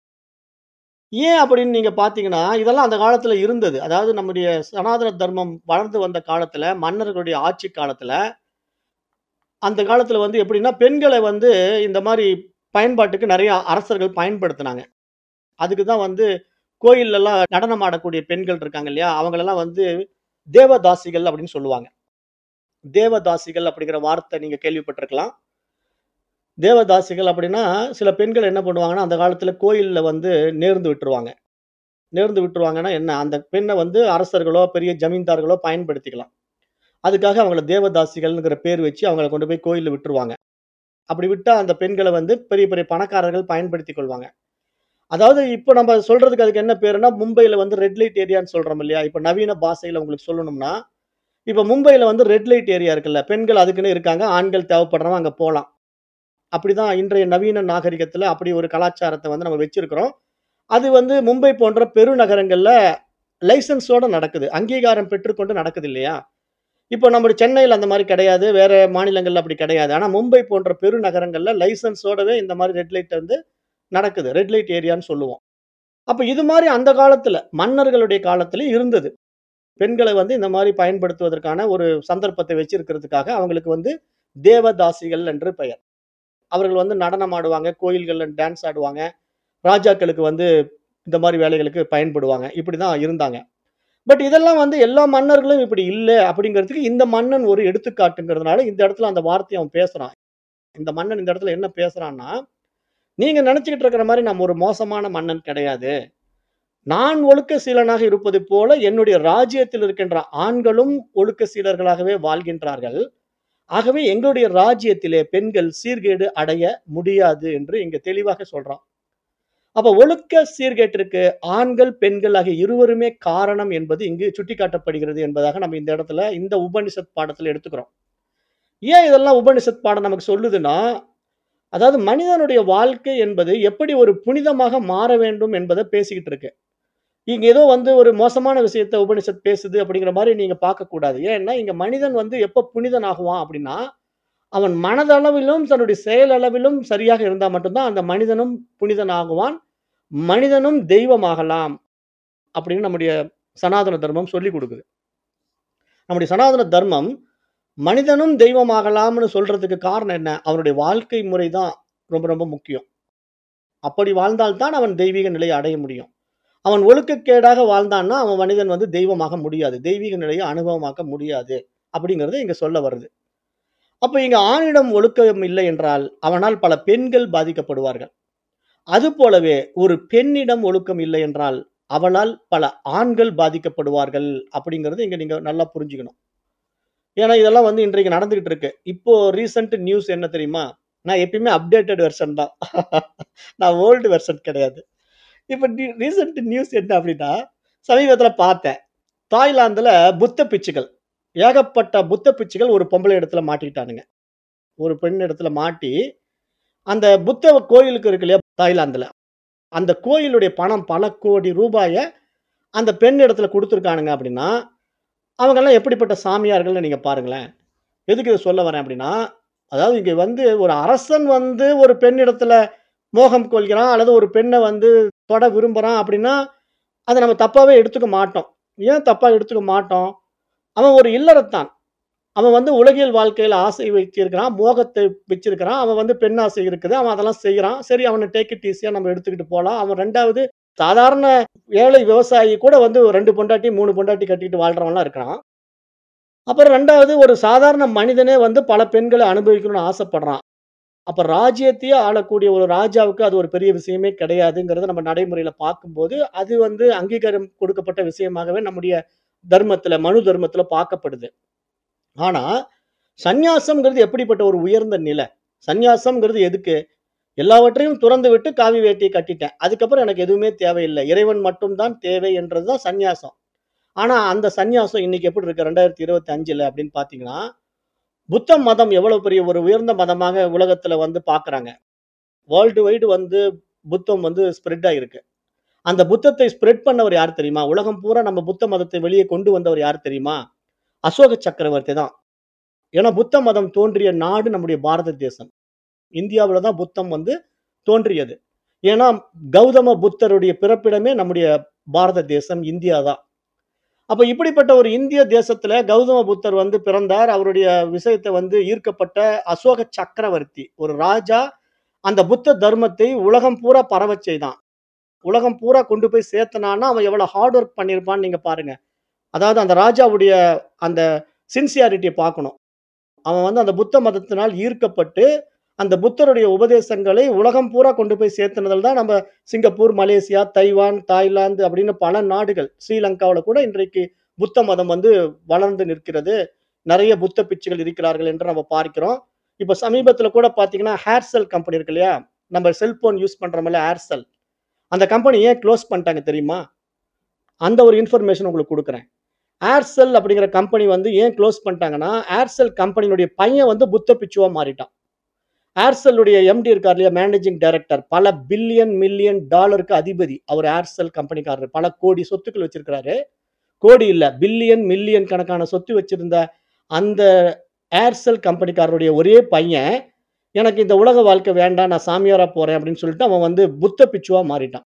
S1: ஏன் அப்படின்னு நீங்க பார்த்தீங்கன்னா, இதெல்லாம் அந்த காலத்துல இருந்தது. அதாவது நம்முடைய சனாதன தர்மம் வளர்ந்து வந்த காலத்துல, மன்னர்களுடைய ஆட்சி காலத்துல, அந்த காலத்துல வந்து எப்படின்னா, பெண்கள வந்து இந்த மாரி பயன்பாட்டுக்கு நெறைய அரசர்கள் பயன்படுத்துனாங்க. அதுக்கு தான் வந்து கோயில்லலாம் நடனம் ஆடக்கூடிய பெண்கள் இருக்காங்க இல்லையா? அவங்களலாம் வந்து தேவதாசிகள் அப்படின்னு சொல்லுவாங்க. தேவதாசிகள் அப்படிங்கிற வார்த்தை நீங்க கேள்விப்பட்டிருக்கலாம். தேவதாசிகள் அப்படின்னா, சில பெண்கள் என்ன பண்ணுவாங்கன்னா, அந்த காலத்துல கோயில்ல வந்து நேர்ந்து விட்டுருவாங்க. நேர்ந்து விட்டுருவாங்கன்னா என்ன? அந்த பெண்ண வந்து அரசர்களோ, பெரிய ஜமீன்தார்களோ பயன்படுத்திக்கலாம். அதுக்காக அவங்கள தேவதாசிகள்ங்கிற பேர் வச்சு அவங்கள கொண்டு போய் கோயில்ல விட்டுருவாங்க. அப்படி விட்டா அந்த பெண்கள வந்து பெரிய, பெரிய பணக்காரர்கள் பயன்படுத்திக் கொள்வாங்க. அதாவது இப்ப நம்ம சொல்றதுக்கு அதுக்கு என்ன பேருன்னா, மும்பைல வந்து ரெட் லைட் ஏரியான்னு சொல்றோம் இல்லையா? இப்ப நவீன பாஷையில உங்களுக்கு சொல்லணும்னா, இப்ப மும்பைல வந்து ரெட் லைட் ஏரியா இருக்குல்ல. பெண்கள் அதுக்குன்னு இருக்காங்க. ஆண்கள் தேவைப்படுறவங்க அங்க போலாம். அப்படிதான் இன்றைய நவீன நாகரிகத்துல அப்படி ஒரு கலாச்சாரத்த வந்து நம்ம வச்சிருக்கிறோம். அது வந்து மும்பை போன்ற பெருநகரங்கள்ல லைசென்ஸோட நடக்குது. அங்கீகாரம் பெற்றுக்கொண்டு நடக்குது இல்லையா? இப்போ நம்ம சென்னையில அந்த மாரி கிடையாது. வேற மாநிலங்கள்ல அப்படி கிடையாது. ஆனா மும்பை போன்ற பெருநகரங்கள்ல லைசென்ஸோடவே இந்த மாரி ரெட் லைட் வந்து நடக்குது. ரெட் லைட் ஏரியான்னு சொல்லுவோம். அப்ப இது மாரி அந்த காலத்துல, மன்னர்களுடைய காலத்திலே இருந்தது. பெண்கள வந்து இந்த மாரி பயன்படுத்துவதற்கான ஒரு சந்தர்ப்பத்தை வச்சிருக்கிறதுக்காக அவங்களுக்கு வந்து தேவதாசிகள் என்று பெயர். அவர்கள் வந்து நடனம் ஆடுவாங்க, கோயில்கள்ல டான்ஸ் ஆடுவாங்க. ராஜாக்களுக்கு வந்து இந்த மாரி வேலைகளுக்கு பயன்படுவாங்க. இப்படிதான் இருந்தாங்க. பட் இதெல்லாம் வந்து எல்லா மன்னர்களும் இப்படி இல்ல அப்படிங்கிறதுக்கு இந்த மன்னன் ஒரு எடுத்துக்காட்டுங்கிறதுனால இந்த இடத்துல அந்த வார்த்தைய அவன் பேசுறான். இந்த மன்னன் இந்த இடத்துல என்ன பேசுறான்னா, நீங்க நினைச்சுக்கிட்டு இருக்கிற மாரி நான் ஒரு மோசமான மன்னன் கிடையாது. நான் ஒழுக்க சீலனாக இருப்பது போல என்னுடைய ராஜ்யத்தில் இருக்கின்ற ஆண்களும் ஒழுக்க சீலர்களாகவே வாழ்கின்றார்கள். ஆகவே எங்களுடைய ராஜ்யத்திலே பெண்கள் சீர்கேடு அடைய முடியாது என்று இங்க தெளிவாக சொல்றான். அப்ப ஒழுக்க சீர்கேட்டிற்கு ஆண்கள், பெண்கள் ஆகிய இருவருமே காரணம் என்பது இங்கு சுட்டிக்காட்டப்படுகிறது என்பதாக நம்ம இந்த இடத்துல இந்த உபனிஷத் பாடத்துல எடுத்துக்கிறோம். ஏன் இதெல்லாம் உபனிஷத் பாடம் நமக்கு சொல்லுதுன்னா, அதாவது மனிதனுடைய வாழ்க்கை என்பது எப்படி ஒரு புனிதமாக மாற வேண்டும் என்பத பேசிக்கிட்டு இருக்கு. இங்க ஏதோ வந்து ஒரு மோசமான விஷயத்த உபனிஷத் பேசுது அப்படிங்கிற மாரி நீங்க பார்க்கக்கூடாது. ஏன்னா, இங்க மனிதன் வந்து எப்ப புனிதன் ஆகுவான் அப்படின்னா, அவன் மனதளவிலும், தன்னுடைய செயலளவிலும் சரியாக இருந்தா மட்டும் தான் அந்த மனிதனும் புனிதன் ஆகுவான். மனிதனும் தெய்வமாகலாம் அப்படின்னு நம்முடைய சனாதன தர்மம் சொல்லிக் குடுக்குது. நம்முடைய சனாதன தர்மம் மனிதனும் தெய்வமாகலாம்னு சொல்றதுக்கு காரணம் என்ன? அவனுடைய வாழ்க்கை முறை தான் ரொம்ப ரொம்ப முக்கியம். அப்படி வாழ்ந்தால் தான் அவன் தெய்வீக நிலையை அடைய முடியும். அவன் ஒழுக்கக்கேடாக வாழ்ந்தான்னா, அவன் மனிதன் வந்து தெய்வமாக முடியாது. தெய்வீக நிலையை அனுபவமாக்க முடியாது. அப்படிங்கிறது இங்க சொல்ல வருது. அப்ப இங்க ஆணிடம் ஒழுக்கம் இல்லை என்றால், அவனால் பல பெண்கள் பாதிக்கப்படுவார்கள். அதுபோலவே ஒரு பெண்ணிடம் ஒழுக்கம் இல்லை என்றால், அவளால் பல ஆண்கள் பாதிக்கப்படுவார்கள். அப்படிங்கிறது இங்க நீங்க நல்லா புரிஞ்சுக்கணும். ஏன்னா, இதெல்லாம் வந்து இன்றைக்கு நடந்துகிட்டு இருக்கு. இப்போ ரீசென்ட் நியூஸ் என்ன தெரியுமா? நான் எப்பயுமே அப்டேட்டட் வெர்ஷன் தான். நான் ஓல்டு வெர்ஷன் கிடையாது. இப்ப ரீசென்ட் நியூஸ் என்ன அப்படின்னா, சமீபத்தில பார்த்தேன். தாய்லாந்துல புத்த பிட்சுகள், ஏகப்பட்ட புத்த பிட்சுகள் ஒரு பொம்பளை இடத்துல மாட்டிக்கிட்டானுங்க. ஒரு பெண் இடத்துல மாட்டி, அந்த புத்த கோயிலுக்கு இருக்கு இல்லையா தாய்லாந்துல, அந்த கோயிலுடைய பணம் பல கோடி ரூபாய அந்த பெண் இடத்துல குடுத்துருக்கானுங்க அப்படின்னா, அவங்கலாம் எப்படிப்பட்ட சாமியார்கள்னு நீங்க பாருங்களேன். எதுக்கு இத சொல்ல வரேன் அப்படின்னா, அதாவது இங்க வந்து ஒரு அரசன் வந்து ஒரு பெண் இடத்துல மோகம் கொள்கிறான், அல்லது ஒரு பெண்ண வந்து தொட விரும்புறான் அப்படின்னா, அத நம்ம தப்பாவே எடுத்துக்க மாட்டோம். ஏன் தப்பா எடுத்துக்க மாட்டோம்? அவன் ஒரு இல்லறத்தான். அவன் வந்து உலகியல் வாழ்க்கையில ஆசை வைத்திருக்கிறான், மோகத்தை வச்சிருக்கிறான். அவன் வந்து பெண் ஆசை இருக்குது. அவன் அதெல்லாம் செய்றான். சரி அவன டேக் இட் ஈஸியா நம்ம எடுத்துக்கிட்டு போலாம். அவன் 2வது சாதாரண ஏழை விவசாயி கூட வந்து 2 பொண்டாட்டி, 3 பொண்டாட்டி கட்டிட்டு வாழ்றவன்லாம் இருக்கிறான். அப்புறம் 2வது ஒரு சாதாரண மனிதனே வந்து பல பெண்கள அனுபவிக்கணும்னு ஆசைப்படுறான். அப்ப ராஜ்யத்தையே ஆளக்கூடிய ஒரு ராஜாவுக்கு அது ஒரு பெரிய விஷயமே கிடையாதுங்கிறத நம்ம நடைமுறையில பார்க்கும்போது, அது வந்து அங்கீகாரம் கொடுக்கப்பட்ட விஷயமாகவே நம்முடைய தர்மத்தில, மனு தர்மத்தில பார்க்கப்படுது. ஆனா, சந்நியாசம்ங்கிறது எப்படிப்பட்ட ஒரு உயர்ந்த நிலை? சந்நியாசம்ங்கிறது எதுக்கு? எல்லாவற்றையும் துறந்து விட்டு காவி வேட்டிய கட்டிட்டேன். அதுக்கப்புறம் எனக்கு எதுவுமே தேவையில்ல. இறைவன் மட்டும் தான் தேவை என்றது தான் சந்நியாசம். ஆனா, அந்த சந்நியாசம் இன்னைக்கு எப்படி இருக்கு 2025ல அப்படின்னு பார்த்தீங்கன்னா, புத்த மதம் எவ்வளவு பெரிய ஒரு உயர்ந்த மதமாக உலகத்துல வந்து பார்க்குறாங்க. வேர்ல்டு வைடு வந்து புத்தம் வந்து ஸ்ப்ரெட் ஆயிருக்கு. அந்த புத்தத்தை ஸ்ப்ரெட் பண்ணவர் யார் தெரியுமா? உலகம் பூரா நம்ம புத்த மதத்தை வெளியே கொண்டு வந்தவர் யார் தெரியுமா? அசோக சக்கரவர்த்தி தான். ஏன்னா புத்த மதம் தோன்றிய நாடு நம்முடைய பாரத தேசம். இந்தியாவுல தான் புத்தம் வந்து தோன்றியது. ஏன்னா கௌதம புத்தருடைய பிறப்பிடமே நம்முடைய பாரத தேசம், இந்தியா தான். அப்ப இப்படிப்பட்ட ஒரு இந்திய தேசத்துல கௌதம புத்தர் வந்து பிறந்தார். அவருடைய விஷயத்த வந்து ஈர்க்கப்பட்ட அசோக சக்கரவர்த்தி, ஒரு ராஜா அந்த புத்த தர்மத்தை உலகம் பூரா பரவச் செய்தான். உலகம் பூரா கொண்டு போய் சேர்த்தனான்னா, அவன் எவ்வளோ ஹார்ட் ஒர்க் பண்ணியிருப்பான்னு நீங்க பாருங்க. அதாவது அந்த ராஜாவுடைய அந்த சின்சியாரிட்டிய பார்க்கணும். அவன் வந்து அந்த புத்த மதத்தினால் ஈர்க்கப்பட்டு, அந்த புத்தருடைய உபதேசங்களை உலகம் பூரா கொண்டு போய் சேர்த்துனதுல தான் நம்ம சிங்கப்பூர், மலேசியா, தைவான், தாய்லாந்து அப்படின்னு பல நாடுகள், ஸ்ரீலங்காவுல கூட இன்றைக்கு புத்த மதம் வந்து வளர்ந்து நிற்கிறது. நெறைய புத்த பிட்சுகள் இருக்கிறார்கள் என்று நம்ம பார்க்கிறோம். இப்ப சமீபத்தில கூட பார்த்தீங்கன்னா, Aircel கம்பெனி இருக்கு இல்லையா? நம்ம செல்போன் யூஸ் பண்றோம்ல Aircel. அந்த கம்பெனி ஏன் குளோஸ் பண்ணிட்டாங்க தெரியுமா? அந்த ஒரு இன்ஃபர்மேஷன் உங்களுக்கு குடுக்குறேன். Aircel அப்படிங்கிற கம்பெனி வந்து ஏன் குளோஸ் பண்ணிட்டாங்கன்னா, Aircel கம்பெனியினுடைய பையன் வந்து புத்த பிட்சுவா மாறிட்டான். Aircel உடைய எம்டி இருக்கார் இல்லையா? Managing director. பல பில்லியன், மில்லியன் டாலருக்கு அதிபதி. அவர் Aircel கம்பெனிக்காரரு. பல கோடி சொத்துக்கள் வச்சிருக்கிறாரு. கோடி இல்ல, பில்லியன், மில்லியன் கணக்கான சொத்து வச்சிருந்த அந்த Aircel கம்பெனிக்காரருடைய ஒரே பையன், எனக்கு இந்த உலக வாழ்க்கை வேண்டாம். நான் சாமியாரா போறேன் அப்படின்னு சொல்லிட்டு அவன் வந்து புத்த பிட்சுவா மாறிட்டான்.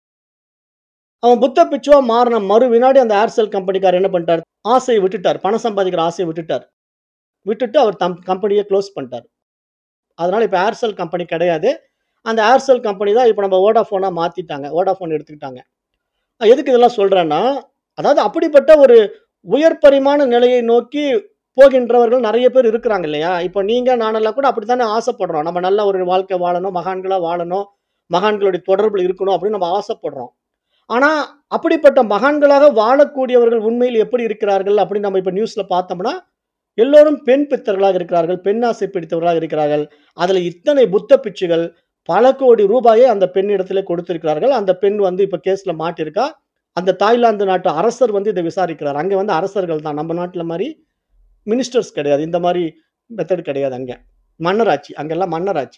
S1: அவன் புத்த பிட்சுவா மாறுன மறு வினாடி அந்த Aircel கம்பெனிக்காரர் என்ன பண்ணிட்டாரு? ஆசைய விட்டுட்டார். பணம் சம்பாதிக்கிற ஆசைய விட்டுட்டார். விட்டுட்டு அவர் கம்பெனிய குளோஸ் பண்ணிட்டார். அதனால இப்ப Aircel கம்பெனி கிடையாது. அந்த Aircel கம்பெனி தான் இப்ப நம்ம வோடாஃபோனா மாத்திட்டாங்க. வோடாஃபோன் எடுத்துக்கிட்டாங்க. எதுக்கு இதெல்லாம் சொல்றேன்னா, அதாவது அப்படிப்பட்ட ஒரு உயர் பரிமாண நிலையை நோக்கி போகின்றவர்கள் நெறைய பேர் இருக்கிறாங்க இல்லையா? இப்ப நீங்க நானெல்லாம் கூட அப்படித்தானே ஆசைப்படுறோம். நம்ம நல்ல ஒரு வாழ்க்கை வாழணும், மகான்களா வாழணும், மகான்களுடைய தொடர்புல இருக்கணும் அப்படின்னு நம்ம ஆசைப்படுறோம். ஆனா, அப்படிப்பட்ட மகான்களாக வாழக்கூடியவர்கள் உண்மையில் எப்படி இருக்கிறார்கள் அப்படின்னு நம்ம இப்ப நியூஸ்ல பார்த்தோம்னா, எல்லோரும் பெண் பித்தர்களாக இருக்கிறார்கள். பெண் ஆசை பிடித்தவர்களாக இருக்கிறார்கள். அதுல இத்தனை புத்த பிட்சுகள் பல கோடி ரூபாயை அந்த பெண்ணிடத்திலே கொடுத்திருக்கிறார்கள். அந்த பெண் வந்து இப்ப கேஸ்ல மாட்டியிருக்கா. அந்த தாய்லாந்து நாட்டு அரசர் வந்து இத விசாரிக்கிறார். அங்க வந்து அரசர்கள் தான். நம்ம நாட்டுல மாரி மினிஸ்டர்ஸ் கிடையாது. இந்த மாரி மெத்தட் கிடையாது அங்க. மன்னராட்சி. அங்கெல்லாம் மன்னராட்சி.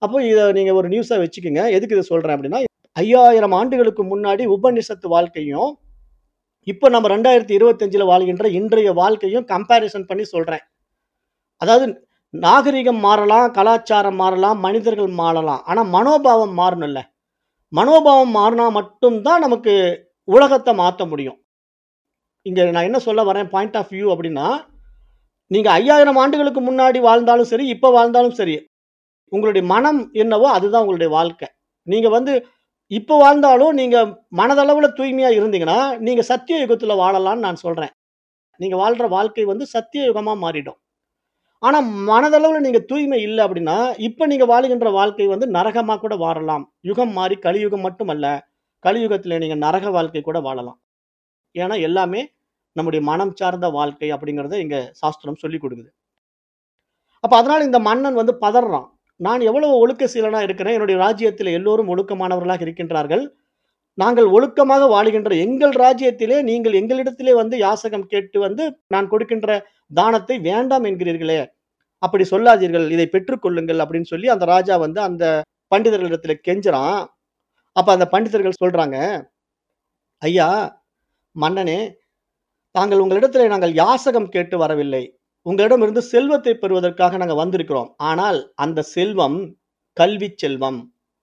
S1: அப்போ இத நீங்க ஒரு நியூஸா வச்சுக்கங்க. எதுக்கு இத சொல்றேன் அப்படின்னா, 5000 ஆண்டுகளுக்கு முன்னாடி உபநிஷத்து வாழ்க்கையும், இப்ப நம்ம 2025ல வாழ்கின்ற இன்றைய வாழ்க்கையும் கம்பேரிசன் பண்ணி சொல்றேன். அதாவது நாகரிகம் மாறலாம், கலாச்சாரம் மாறலாம், மனிதர்கள் மாறலாம். ஆனா மனோபாவம் மாறணும்ல. மனோபாவம் மாறுனா மட்டும் தான் நமக்கு உலகத்த மாத்த முடியும். இங்க நான் என்ன சொல்ல வரேன் பாயிண்ட் ஆஃப் வியூ அப்படின்னா, நீங்க 5000 ஆண்டுகளுக்கு முன்னாடி வாழ்ந்தாலும் சரி, இப்ப வாழ்ந்தாலும் சரி, உங்களுடைய மனம் என்னவோ அதுதான் உங்களுடைய வாழ்க்கை. நீங்க வந்து இப்ப வாழ்ந்தாலும் நீங்க மனதளவுல தூய்மையா இருந்தீங்கன்னா, நீங்க சத்திய யுகத்துல வாழலாம்ன்னு நான் சொல்றேன். நீங்க வாழ்ற வாழ்க்கை வந்து சத்திய யுகமா மாறிடும். ஆனா மனதளவுல நீங்க தூய்மை இல்ல அப்படின்னா, இப்ப நீங்க வாழுகின்ற வாழ்க்கை வந்து நரகமா கூட வாழலாம். யுகம் மாறி கலியுகம் மட்டுமல்ல, கலியுகத்தில நீங்க நரக வாழ்க்கை கூட வாழலாம். ஏன்னா எல்லாமே நம்முடைய மனம் சார்ந்த வாழ்க்கை அப்படிங்கிறத இங்க சாஸ்திரம் சொல்லிக் குடுக்குது. அப்ப அதனால இந்த மன்னன் வந்து பதர்றான். நான் எவ்வளவு ஒழுக்க சீலனா இருக்கிறேன். என்னுடைய ராஜ்யத்தில எல்லோரும் ஒழுக்கமானவர்களாக இருக்கின்றார்கள். நாங்கள் ஒழுக்கமாக வாழுகின்ற எங்கள் ராஜ்யத்திலே நீங்கள் எங்களிடத்திலே வந்து யாசகம் கேட்டு வந்து நான் கொடுக்கின்ற தானத்தை வேண்டாம் என்கிறீர்களே! அப்படி சொல்லாதீர்கள். இதை பெற்றுக் கொள்ளுங்கள் அப்படின்னு சொல்லி அந்த ராஜா வந்து அந்த பண்டிதர்களிடத்தில கெஞ்சுறான். அப்ப அந்த பண்டிதர்கள் சொல்றாங்க, "ஐயா, மன்னனே! நாங்கள் உங்களிடத்திலே யாசகம் கேட்டு வரவில்லை. உங்களிடமிருந்து செல்வத்தை பெறுவதற்காக நாங்க வந்திருக்கிறோம். ஆனால் அந்த செல்வம் கல்விச் செல்வம்.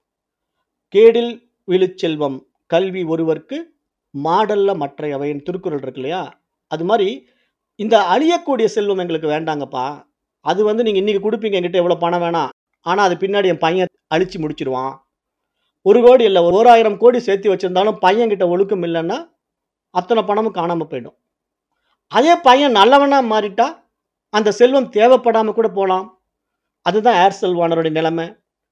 S1: கேடில் விழுச்செல்வம். கல்வி ஒருவர்க்கு மாடல்ல மற்றையவைன்னு திருக்குறள் இருக்கு இல்லையா? அது மாரி இந்த அழியக்கூடிய செல்வம் எங்களுக்கு வேண்டாங்கப்பா. அது வந்து நீங்க இன்னைக்கு குடுப்பீங்க என்கிட்ட இவ்வளோ பணம் வேணாம். ஆனா அது பின்னாடி என் பையன் அழிச்சு முடிச்சுருவான். 1,00,00,000 இல்ல 1,000,00,00,000 சேர்த்து வச்சிருந்தாலும் பையன்கிட்ட ஒழுக்கம் இல்லன்னா, அத்தன பணமும் காணாம போயிடும். அதே பையன் நல்லவனா மாறிட்டா, அந்த செல்வம் தேவைப்படாம கூட போலாம். அதுதான் ஏர்செல் ஓனருடைய நிலைமை.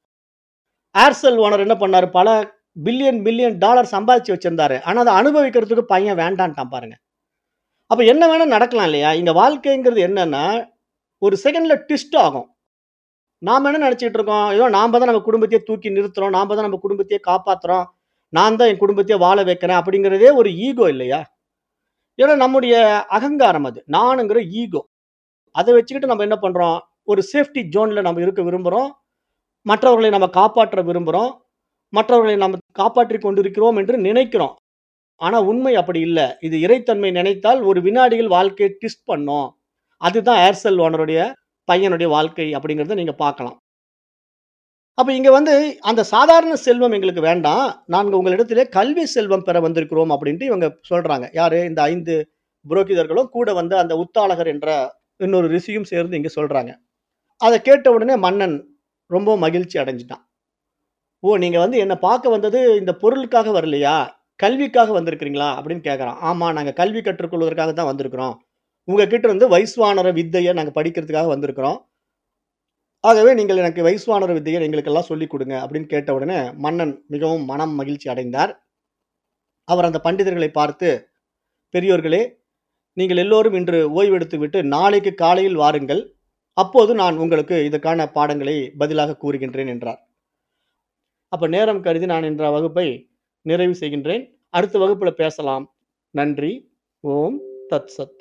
S1: ஏர்செல் ஓனர் என்ன பண்ணாரு? பல பில்லியன், பில்லியன் டாலர் சம்பாதிச்சு வச்சிருந்தாரு. ஆனா அத அனுபவிக்கிறதுக்கு பையன் வேண்டான்ட்டான் பாருங்க. அப்ப என்ன வேணா நடக்கலாம் இல்லையா? இங்க வாழ்க்கைங்கிறது என்னன்னா, ஒரு செகண்ட்ல ட்விஸ்ட் ஆகும். நாம என்ன நெனச்சுக்கிட்டு இருக்கோம்? ஏதோ நாம தான் நம்ம குடும்பத்தையே தூக்கி நிறுத்துறோம். நாம தான் நம்ம குடும்பத்தையே காப்பாத்துறோம். நான் தான் என் குடும்பத்தையே வாழ வைக்கிறேன் அப்படிங்கிறதே ஒரு ஈகோ இல்லையா? ஏன்னா நம்முடைய அகங்காரம் அது. நானுங்கிற ஈகோ. அத வச்சுக்கிட்டு நம்ம என்ன பண்றோம்? ஒரு சேஃப்டி ஜோன்ல நம்ம இருக்க விரும்புறோம். மற்றவர்களை நம்ம காப்பாற்ற விரும்புறோம். மற்றவர்களை நம்ம காப்பாற்றிக் கொண்டிருக்கிறோம் என்று நினைக்கிறோம். ஆனா உண்மை அப்படி இல்ல. இது இறைத்தன்மை நினைத்தால் ஒரு வினாடியில் வாழ்க்கைய ட்விஸ்ட் பண்ணும். அதுதான் ஏர்செல் ஓனருடைய பையனுடைய வாழ்க்கை அப்படிங்கிறத நீங்க பார்க்கலாம். அப்ப இங்க வந்து அந்த சாதாரண செல்வம் எங்களுக்கு வேண்டாம். நாங்க உங்களிடத்திலே கல்வி செல்வம் பெற வந்திருக்கிறோம் அப்டின்ட்டு இவங்க சொல்றாங்க. யாரு? இந்த 5 புரோகிதர்களும் கூட வந்து அந்த உத்தாலகர் என்ற இன்னொரு ரிஷியும் சேர்ந்து இங்க சொல்றாங்க. அத கேட்ட உடனே மன்னன் ரொம்ப மகிழ்ச்சி அடைஞ்சுட்டான். "ஓ! நீங்க வந்து என்ன பார்க்க வந்தது இந்த பொருளுக்காக வரலையா? கல்விக்காக வந்திருக்கிறீங்களா?" அப்படின்னு கேட்கறான். "ஆமா, நாங்க கல்வி கற்றுக்கொள்வதற்காக தான் வந்திருக்கிறோம். உங்க கிட்ட இருந்து வைஸ்வானர வித்தைய நாங்க படிக்கிறதுக்காக வந்திருக்கிறோம். ஆகவே நீங்கள் எனக்கு வைஸ்வானர வித்தைய எங்களுக்கெல்லாம் சொல்லிக் குடுங்க." அப்படின்னு கேட்ட உடனே மன்னன் மிகவும் மனம் மகிழ்ச்சி அடைந்தார். அவர் அந்த பண்டிதர்களை பார்த்து, "பெரியோர்களே, நீங்கள் எல்லோரும் இன்று ஓய்வெடுத்து விட்டு நாளைக்கு காலையில் வாருங்கள். அப்போது நான் உங்களுக்கு இதற்கான பாடங்களை பதிலாக கூறுகின்றேன்" என்றார். அப்ப நேரம் கருதி நான் இன்ற வகுப்பை நிறைவு செய்கின்றேன். அடுத்த வகுப்புல பேசலாம். நன்றி. ஓம் தத் சத்.